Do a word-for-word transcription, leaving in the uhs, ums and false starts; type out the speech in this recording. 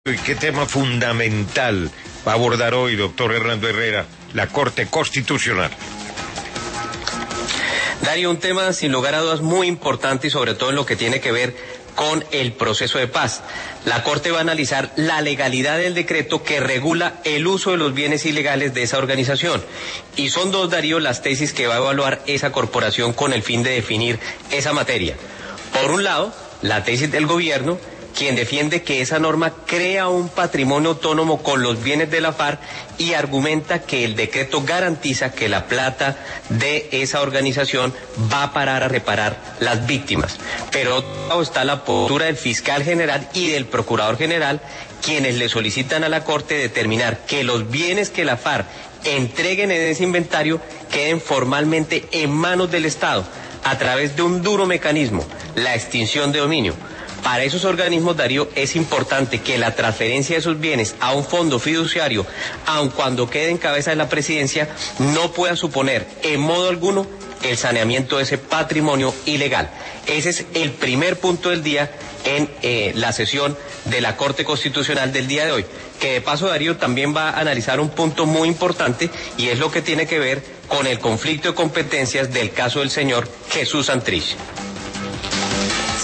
¿Y qué tema fundamental va a abordar hoy, doctor Hernando Herrera, la Corte Constitucional? Darío, un tema sin lugar a dudas muy importante y sobre todo en lo que tiene que ver con el proceso de paz. La Corte va a analizar la legalidad del decreto que regula el uso de los bienes ilegales de esa organización. Y son dos, Darío, las tesis que va a evaluar esa corporación con el fin de definir esa materia. Por un lado, la tesis del gobierno, quien defiende que esa norma crea un patrimonio autónomo con los bienes de la FARC y argumenta que el decreto garantiza que la plata de esa organización va a parar a reparar las víctimas. Pero otro lado está la postura del fiscal general y del procurador general, quienes le solicitan a la Corte determinar que los bienes que la FARC entreguen en ese inventario queden formalmente en manos del Estado a través de un duro mecanismo, la extinción de dominio. Para esos organismos, Darío, es importante que la transferencia de esos bienes a un fondo fiduciario, aun cuando quede en cabeza de la presidencia, no pueda suponer en modo alguno el saneamiento de ese patrimonio ilegal. Ese es el primer punto del día en eh, la sesión de la Corte Constitucional del día de hoy, que de paso, Darío, también va a analizar un punto muy importante y es lo que tiene que ver con el conflicto de competencias del caso del señor Jesús Santrich.